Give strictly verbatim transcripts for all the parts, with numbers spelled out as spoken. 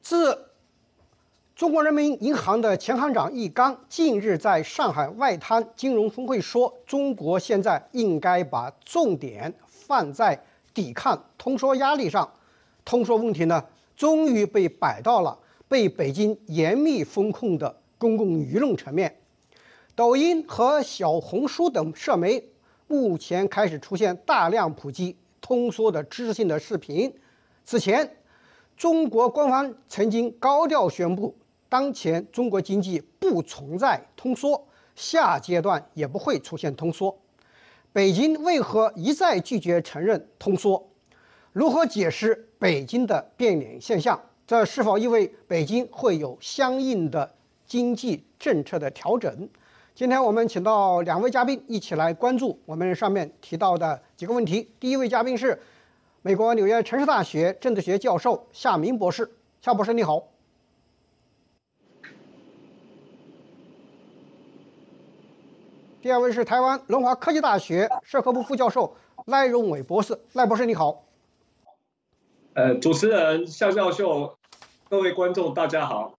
自中国人民银行的前行长易纲近日在上海外滩金融峰会说，中国现在应该把重点放在抵抗通缩压力上。通缩问题呢，终于被摆到了被北京严密风控的公共舆论层面。抖音和小红书等社媒目前开始出现大量普及通缩的知识性的视频。此前，中国官方曾经高调宣布，当前中国经济不存在通缩，下阶段也不会出现通缩。北京为何一再拒绝承认通缩？如何解释北京的变脸现象？这是否意味北京会有相应的经济政策的调整？今天我们请到两位嘉宾一起来关注我们上面提到的几个问题。第一位嘉宾是美国纽约城市大学政治学教授夏明博士。夏博士你好。第二位是台湾龙华科技大学社科部副教授赖荣伟博士。赖博士你好。 呃，主持人夏教授，各位观众大家好。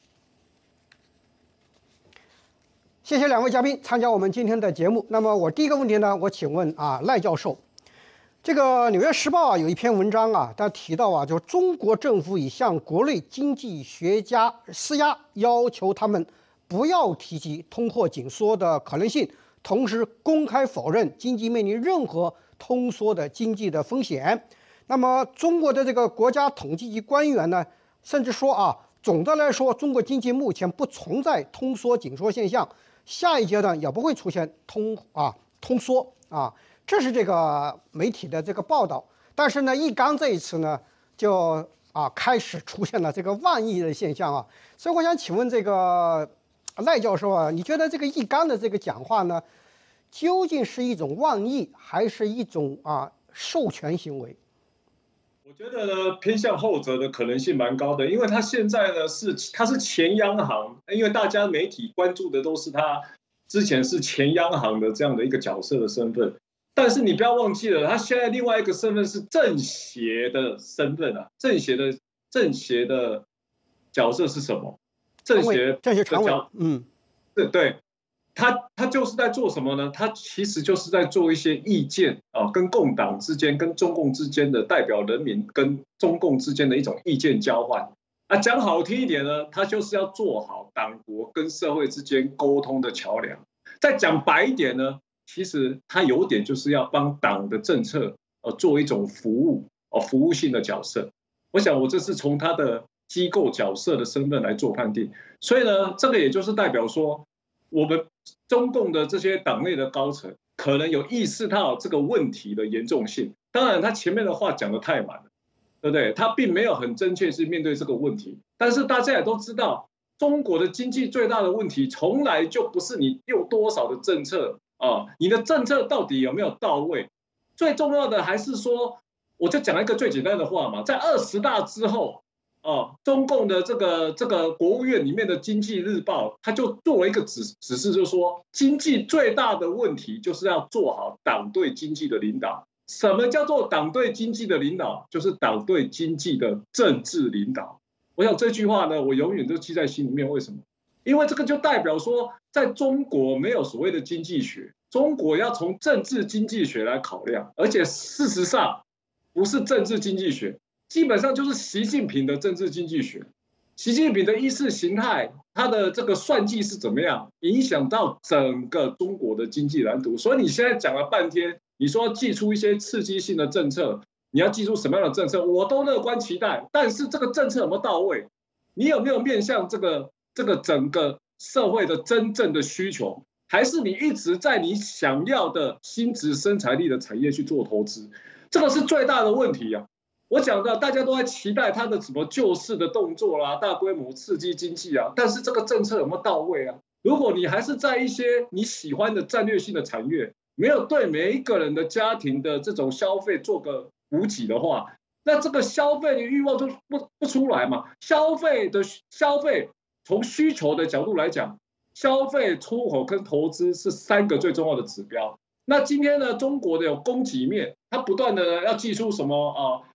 谢谢两位嘉宾参加我们今天的节目。那么我第一个问题呢，我请问啊赖教授，这个《纽约时报》啊有一篇文章啊，他提到啊，就中国政府已向国内经济学家施压，要求他们不要提及通货紧缩的可能性，同时公开否认经济面临任何通缩的经济的风险。那么中国的这个国家统计局官员呢，甚至说啊，总的来说，中国经济目前不存在通缩紧缩现象。下一阶段也不会出现通啊通缩啊，这是这个媒体的这个报道。但是呢，易纲这一次呢，就啊开始出现了这个万亿的现象啊。所以我想请问这个赖教授啊，你觉得这个易纲的这个讲话呢，究竟是一种万亿，还是一种啊授权行为？ 我觉得呢，偏向后者的可能性蛮高的，因为他现在呢是他是前央行，因为大家媒体关注的都是他之前是前央行的这样的一个角色的身份，但是你不要忘记了，他现在另外一个身份是政协的身份啊，政协的政协的角色是什么？政协政协常委，嗯， 对对。他他就是在做什么呢？他其实就是在做一些意见啊，跟共党之间、跟中共之间的代表人民跟中共之间的一种意见交换啊。讲好听一点呢，他就是要做好党国跟社会之间沟通的桥梁。再讲白一点呢，其实他有点就是要帮党的政策呃做一种服务哦，服务性的角色。我想我这是从他的机构角色的身份来做判定，所以呢，这个也就是代表说，我们中共的这些党内的高层可能有意识到这个问题的严重性。当然，他前面的话讲得太满了，对不对？他并没有很真切去面对这个问题。但是大家也都知道，中国的经济最大的问题从来就不是你用多少的政策啊，你的政策到底有没有到位？最重要的还是说，我就讲一个最简单的话嘛，在二十大之后。哦，中共的这个这个国务院里面的经济日报，他就作为一个指指示，就是说，经济最大的问题就是要做好党对经济的领导。什么叫做党对经济的领导？就是党对经济的政治领导。我想这句话呢，我永远都记在心里面。为什么？因为这个就代表说，在中国没有所谓的经济学，中国要从政治经济学来考量，而且事实上不是政治经济学。基本上就是习近平的政治经济学，习近平的意识形态，他的这个算计是怎么样影响到整个中国的经济蓝图。所以你现在讲了半天，你说要祭出一些刺激性的政策，你要祭出什么样的政策，我都乐观期待。但是这个政策有没有到位？你有没有面向这个这个整个社会的真正的需求？还是你一直在你想要的新质生产力的产业去做投资？这个是最大的问题啊！我讲的，大家都在期待他的什么救市的动作啦，大规模刺激经济啊，但是这个政策有没有到位啊？如果你还是在一些你喜欢的战略性的产业，没有对每一个人的家庭的这种消费做个补给的话，那这个消费的欲望就不不出来嘛。消费的消费，从需求的角度来讲，消费、出口跟投资是三个最重要的指标。那今天呢，中国的有供给面，它不断的要祭出什么啊？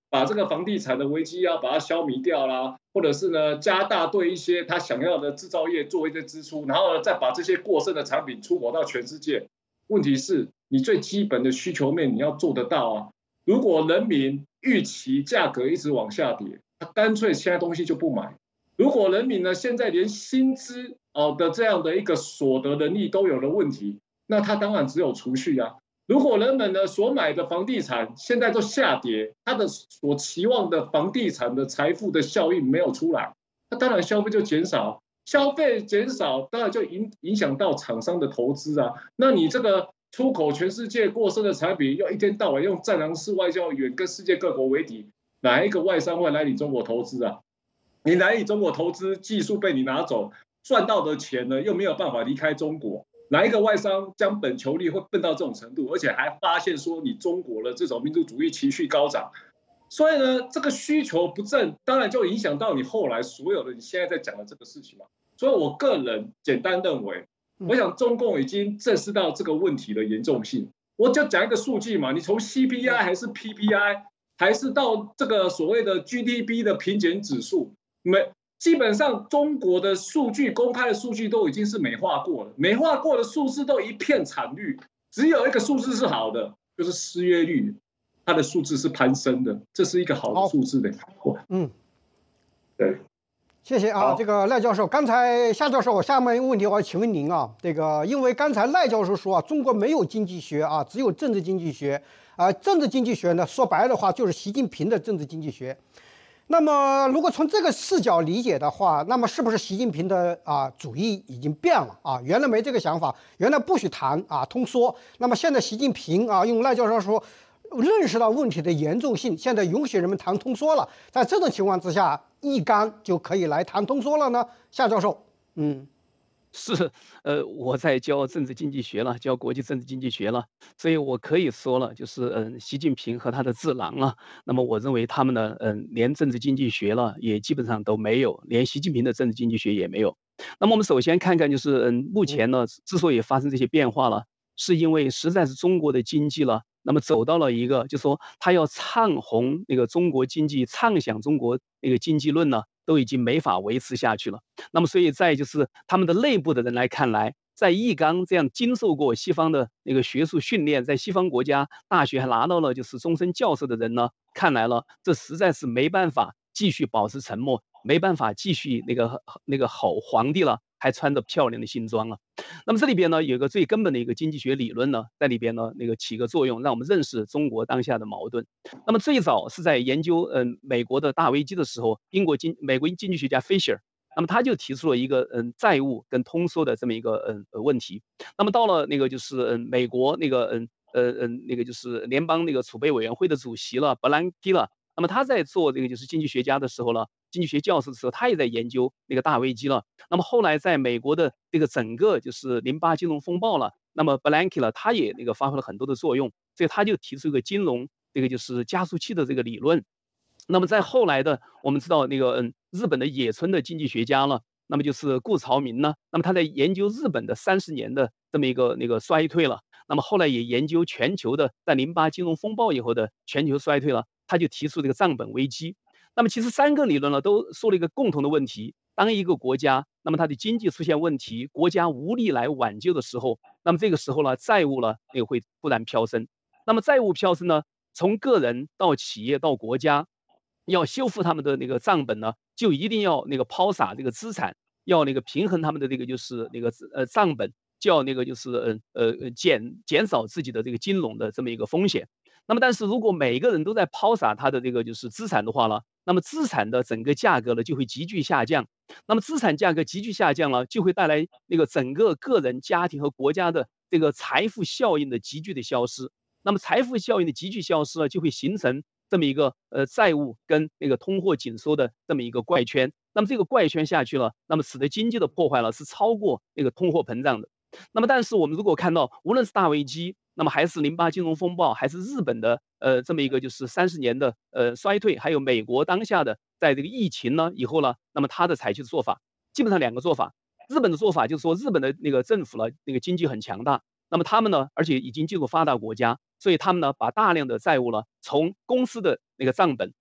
把这个房地产的危机啊把它消弭掉啦，或者是呢加大对一些他想要的制造业做一些支出，然后呢再把这些过剩的产品出口到全世界。问题是，你最基本的需求面你要做得到啊。如果人民预期价格一直往下跌，他干脆现在东西就不买。如果人民呢现在连薪资哦的这样的一个所得能力都有了问题，那他当然只有储蓄啊。如果人们呢所买的房地产现在都下跌，他的所期望的房地产的财富的效应没有出来，那当然消费就减少，消费减少当然就影影响到厂商的投资啊。那你这个出口全世界过剩的产品，要一天到晚用战狼式外交语言跟世界各国为敌，哪一个外商会来你中国投资啊？你来你中国投资，技术被你拿走，赚到的钱呢又没有办法离开中国。哪一个外商将本求利会笨到这种程度，而且还发现说你中国的这种民族主义情绪高涨，所以呢，这个需求不振，当然就影响到你后来所有的你现在在讲的这个事情嘛。所以我个人简单认为，我想中共已经正视到这个问题的严重性。我就讲一个数据嘛，你从 C P I 还是 P P I， 还是到这个所谓的 G D P 的平减指数，没。基本上中国的数据公开的数据都已经是美化过了，美化过的数字都一片惨绿，只有一个数字是好的，就是失业率，它的数字是攀升的，这是一个好的数字的。 嗯， 对， 谢谢啊，这个赖教授。刚才夏教授，我下面一个问题我要请问您啊，这个因为刚才赖教授说啊，中国没有经济学啊，只有政治经济学啊，政治经济学呢，说白的话就是习近平的政治经济学。那么，如果从这个视角理解的话，那么是不是习近平的啊主意已经变了啊？原来没这个想法，原来不许谈啊通缩，那么现在习近平啊，用赖教授说，认识到问题的严重性，现在允许人们谈通缩了。在这种情况之下，一竿就可以来谈通缩了呢？夏教授，嗯。 是，呃，我在教政治经济学了，教国际政治经济学了，所以我可以说了，就是嗯，习近平和他的智囊了。那么我认为他们呢，嗯，连政治经济学了也基本上都没有，连习近平的政治经济学也没有。那么我们首先看看，就是嗯，目前呢，之所以发生这些变化了，是因为实在是中国的经济了，那么走到了一个，就说他要唱红那个中国经济，畅想中国那个经济论呢，都已经没法维持下去了。那么，所以在就是他们的内部的人来看来，在易纲这样经受过西方的那个学术训练，在西方国家大学还拿到了就是终身教授的人呢，看来了，这实在是没办法继续保持沉默，没办法继续那个那个吼皇帝了，还穿着漂亮的新装了。那么这里边呢，有一个最根本的一个经济学理论呢，在里边呢那个起个作用，让我们认识中国当下的矛盾。那么最早是在研究嗯美国的大危机的时候，英国经美国经济学家 Fisher， 那么他就提出了一个嗯债务跟通缩的这么一个嗯问题。那么到了那个就是嗯美国那个嗯呃嗯那个就是联邦那个储备委员会的主席了，伯兰基了。那么他在做这个就是经济学家的时候呢，经济学教授的时候，他也在研究那个大危机了。那么后来在美国的这个整个就是零八金融风暴了，那么 Bernanke 了，他也那个发挥了很多的作用，所以他就提出一个金融这个就是加速器的这个理论。那么在后来的，我们知道那个嗯日本的野村的经济学家了，那么就是顾朝明呢，那么他在研究日本的三十年的这么一个那个衰退了，那么后来也研究全球的在零八金融风暴以后的全球衰退了，他就提出这个账本危机。那么其实三个理论呢，都说了一个共同的问题：当一个国家，那么它的经济出现问题，国家无力来挽救的时候，那么这个时候呢，债务呢也会突然飙升。那么债务飙升呢，从个人到企业到国家，要修复他们的那个账本呢，就一定要那个抛洒这个资产，要那个平衡他们的这个就是那个呃账本，就要那个就是呃呃减减少自己的这个金融的这么一个风险。那么但是如果每个人都在抛洒他的这个就是资产的话呢，那么资产的整个价格呢就会急剧下降。那么资产价格急剧下降了，就会带来那个整个个人、家庭和国家的这个财富效应的急剧的消失。那么财富效应的急剧消失呢，就会形成这么一个呃债务跟那个通货紧缩的这么一个怪圈。那么这个怪圈下去了，那么使得经济的破坏了是超过那个通货膨胀的。那么但是我们如果看到，无论是大危机，那么还是零八金融风暴，还是日本的呃这么一个就是三十年的呃衰退，还有美国当下的在这个疫情呢以后呢，那么它的采取的做法基本上两个做法。日本的做法就是说，日本的那个政府呢，那个经济很强大，那么他们呢，而且已经进入发达国家，所以他们呢把大量的债务呢从公司的那个账本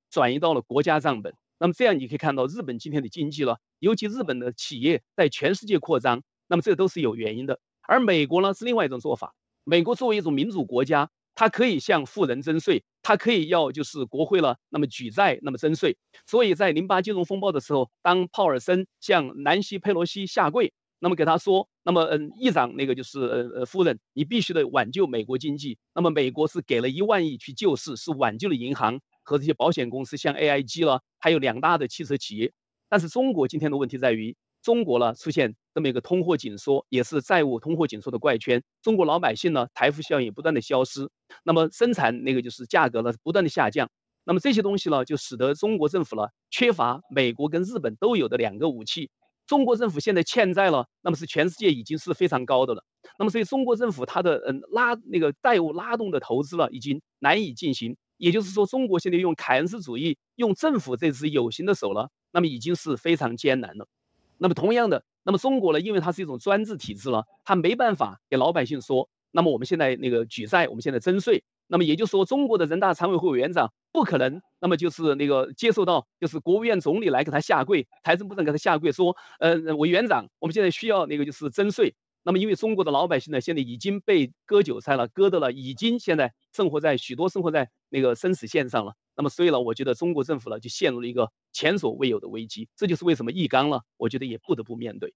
转移到了国家账本。那么这样你可以看到日本今天的经济了，尤其日本的企业在全世界扩张，那么这都是有原因的。而美国呢是另外一种做法，美国作为一种民主国家，它可以向富人征税，它可以要就是国会了，那么举债，那么征税。所以在零八金融风暴的时候，当鲍尔森向南希佩洛西下跪，那么给他说，那么嗯，议长那个就是呃呃夫人，你必须得挽救美国经济。那么美国是给了一万亿去救市，是挽救了银行和这些保险公司，像 A I G 了，还有两大的汽车企业。但是中国今天的问题在于，中国呢出现这么一个通货紧缩，也是债务通货紧缩的怪圈。中国老百姓呢财富效应不断的消失，那么生产那个就是价格呢不断的下降。那么这些东西呢，就使得中国政府呢缺乏美国跟日本都有的两个武器。中国政府现在欠债了，那么是全世界已经是非常高的了。那么所以中国政府它的嗯拉那个债务拉动的投资了，已经难以进行。也就是说，中国现在用凯恩斯主义，用政府这只有形的手了，那么已经是非常艰难了。那么同样的，那么中国呢，因为它是一种专制体制了，它没办法给老百姓说，那么我们现在那个举债，我们现在征税。那么也就是说，中国的人大常委会委员长不可能，那么就是那个接受到，就是国务院总理来给他下跪，财政部长给他下跪说，呃，委员长，我们现在需要那个就是征税。那么因为中国的老百姓呢，现在已经被割韭菜了，割的了，已经现在生活在许多生活在那个生死线上了。那么所以呢，我觉得中国政府呢就陷入了一个前所未有的危机，这就是为什么易纲了，我觉得也不得不面对。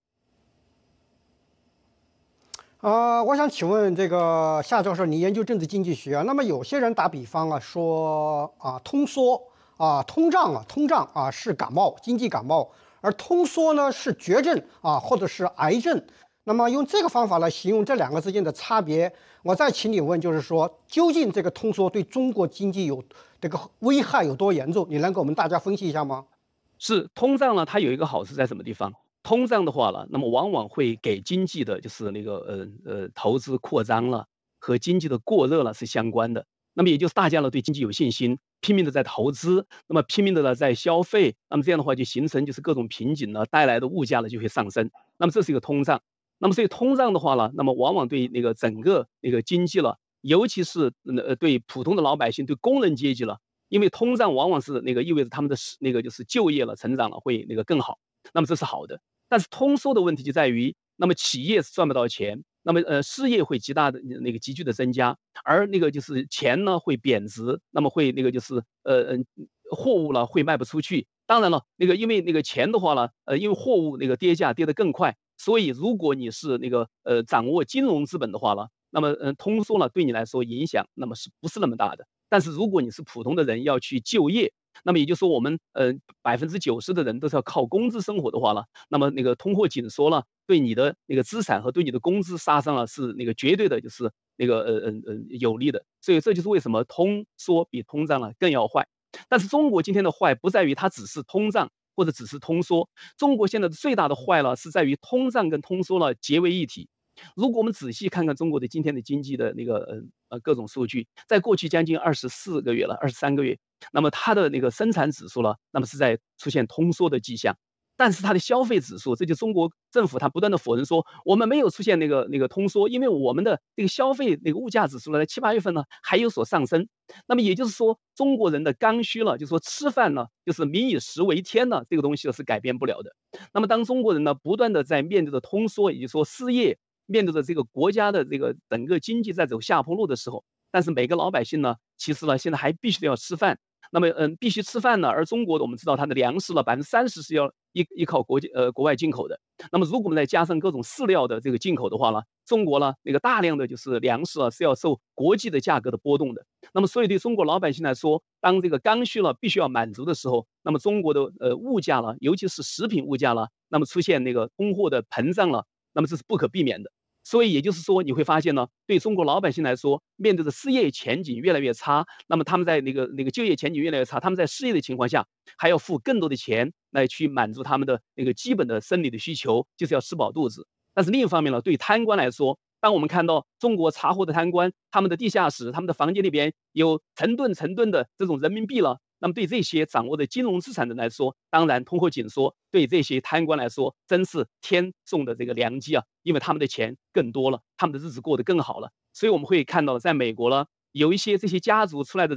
啊、呃，我想请问这个夏教授，你研究政治经济学啊？那么有些人打比方啊，说啊，通缩啊，通胀啊，通胀啊是感冒，经济感冒，而通缩呢是绝症啊，或者是癌症。那么用这个方法来形容这两个之间的差别，我再请你问，就是说，究竟这个通缩对中国经济有这个危害有多严重？你能给我们大家分析一下吗？ 是通胀呢，它有一个好处在什么地方？通胀的话了，那么往往会给经济的就是那个呃呃投资扩张了和经济的过热了是相关的。那么也就是大家呢对经济有信心，拼命的在投资，那么拼命的呢在消费，那么这样的话就形成就是各种瓶颈呢带来的物价呢就会上升。那么这是一个通胀。那么所以通胀的话呢，那么往往对那个整个那个经济了，尤其是呃对普通的老百姓、对工人阶级了，因为通胀往往是那个意味着他们的那个就是就业了、成长了会那个更好，那么这是好的。但是通缩的问题就在于，那么企业是赚不到钱，那么呃失业会极大的那个急剧的增加，而那个就是钱呢会贬值，那么会那个就是呃嗯货物了会卖不出去。当然了，那个因为那个钱的话呢，呃因为货物那个跌价跌得更快，所以如果你是那个呃掌握金融资本的话呢，那么嗯通缩呢对你来说影响那么是不是那么大的？但是如果你是普通的人要去就业，那么也就是说我们呃百分之九十的人都是要靠工资生活的话了，那么那个通货紧缩了，对你的那个资产和对你的工资杀伤了是那个绝对的就是那个呃呃呃有利的，所以这就是为什么通缩比通胀呢更要坏。但是中国今天的坏不在于它只是通胀或者只是通缩，中国现在的最大的坏了是在于通胀跟通缩了结为一体。如果我们仔细看看中国的今天的经济的那个呃呃各种数据，在过去将近二十四个月了，二十三个月，那么它的那个生产指数呢，那么是在出现通缩的迹象。但是它的消费指数，这就中国政府它不断的否认说我们没有出现那个那个通缩，因为我们的这个消费那个物价指数呢，在七八月份呢还有所上升。那么也就是说，中国人的刚需了，就是说吃饭呢，就是民以食为天呢，这个东西呢是改变不了的。那么当中国人呢不断的在面对着通缩，也就是说失业，面对着这个国家的这个整个经济在走下坡路的时候，但是每个老百姓呢，其实呢现在还必须得要吃饭。那么嗯，必须吃饭呢，而中国的我们知道它的粮食了百分之三十是要依依靠国际呃国外进口的。那么如果我们再加上各种饲料的这个进口的话呢，中国呢那个大量的就是粮食啊是要受国际的价格的波动的。那么所以对中国老百姓来说，当这个刚需了必须要满足的时候，那么中国的呃物价了，尤其是食品物价了，那么出现那个通货的膨胀了，那么这是不可避免的。所以也就是说，你会发现呢，对中国老百姓来说，面对着失业前景越来越差，那么他们在那个那个就业前景越来越差，他们在失业的情况下，还要付更多的钱来去满足他们的那个基本的生理的需求，就是要吃饱肚子。但是另一方面呢，对贪官来说，当我们看到中国查获的贪官，他们的地下室、他们的房间里边有成吨成吨的这种人民币了。那么对这些掌握的金融资产的人来说，当然通货紧缩对这些贪官来说真是天送的这个良机啊，因为他们的钱更多了，他们的日子过得更好了。所以我们会看到，在美国呢，有一些这些家族出来的人，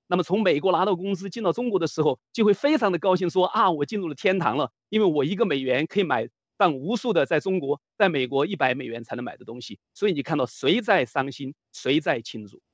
那么从美国拿到工资进到中国的时候，就会非常的高兴说啊，我进入了天堂了，因为我一个美元可以买上无数的在中国、在美国一百美元才能买的东西。所以你看到谁在伤心，谁在庆祝。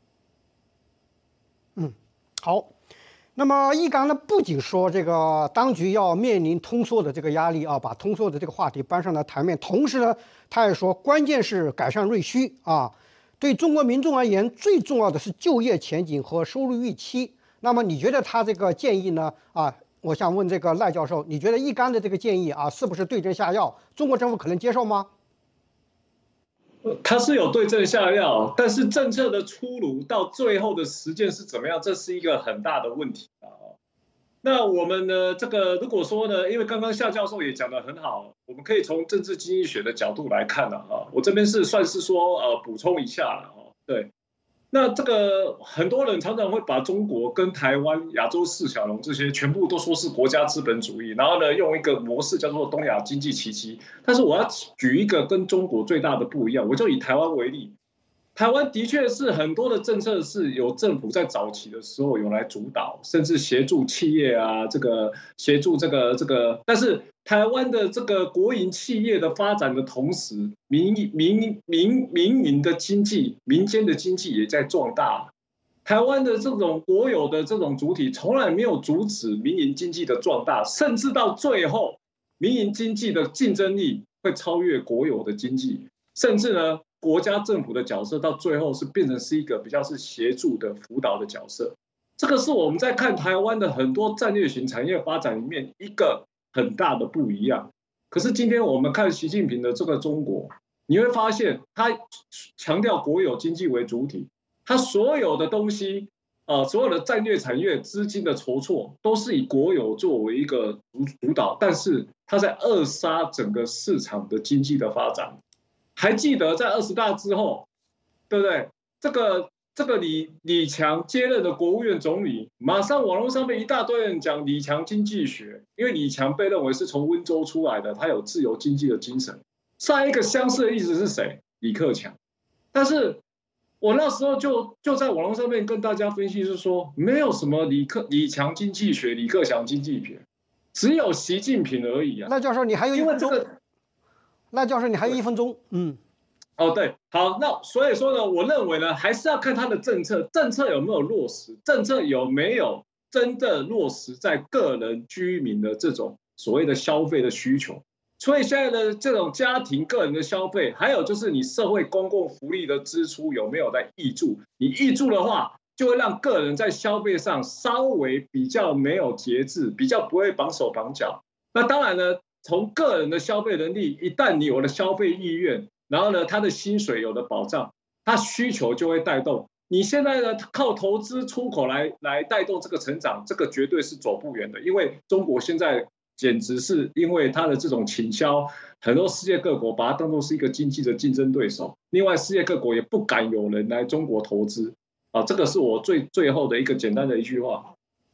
嗯，好。那么易纲呢，不仅说这个当局要面临通缩的这个压力啊，把通缩的这个话题搬上了台面，同时呢，他也说关键是改善内需啊。对中国民众而言，最重要的是就业前景和收入预期。那么你觉得他这个建议呢？啊，我想问这个赖教授，你觉得易纲的这个建议啊，是不是对症下药？中国政府可能接受吗？ 它是有对症下药，但是政策的出炉到最后的实践是怎么样，这是一个很大的问题啊。那我们呢，这个如果说呢，因为刚刚夏教授也讲得很好，我们可以从政治经济学的角度来看了啊。我这边是算是说呃补充一下了哦，对。那这个很多人常常会把中国跟台湾、亚洲四小龙这些全部都说是国家资本主义，然后呢用一个模式叫做东亚经济奇迹。但是我要举一个跟中国最大的不一样，我就以台湾为例。台湾的确是很多的政策是由政府在早期的时候有来主导，甚至协助企业啊，这个协助这个这个，但是台湾的这个国营企业的发展的同时，民民民民营的经济、民间的经济也在壮大。台湾的这种国有的这种主体从来没有阻止民营经济的壮大，甚至到最后，民营经济的竞争力会超越国有的经济，甚至呢。国家政府的角色到最后是变成是一个比较是协助的辅导的角色，这个是我们在看台湾的很多战略型产业发展里面一个很大的不一样。可是今天我们看习近平的这个中国，你会发现他强调国有经济为主体，他所有的东西，呃，所有的战略产业资金的筹措都是以国有作为一个主主导，但是他在扼杀整个市场的经济的发展。还记得在二十大之后，对不对？这个这个李李强接任的国务院总理，马上网络上面一大堆人讲李强经济学，因为李强被认为是从温州出来的，他有自由经济的精神。上一个相似的例子是谁？李克强。但是我那时候就就在网络上面跟大家分析是说，没有什么李克李强经济学、李克强经济学，只有习近平而已啊。 那教授，你还有一分钟。那教授，你还有一分钟，嗯， 哦，对，好，那所以说呢，我认为呢，还是要看他的政策，政策有没有落实，政策有没有真的落实在个人居民的这种所谓的消费的需求。所以现在的这种家庭个人的消费，还有就是你社会公共福利的支出有没有在挹注？你挹注的话，就会让个人在消费上稍微比较没有节制，比较不会绑手绑脚。那当然呢。从个人的消费能力，一旦你有了消费意愿，然后呢，他的薪水有了保障，他需求就会带动。你现在呢，靠投资出口来来带动这个成长，这个绝对是走不远的。因为中国现在简直是因为它的这种倾销，很多世界各国把它当作是一个经济的竞争对手。另外，世界各国也不敢有人来中国投资啊，这个是我最最后的一个简单的一句话。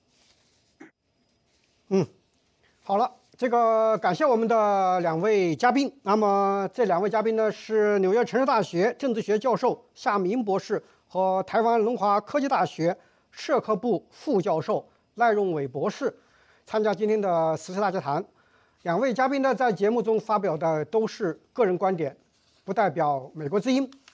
嗯，好了。这个感谢我们的两位嘉宾。那么这两位嘉宾呢是纽约城市大学政治学教授夏明博士和台湾龙华科技大学社科部副教授赖荣伟博士，参加今天的时事大家谈。两位嘉宾呢在节目中发表的都是个人观点，不代表美国之音。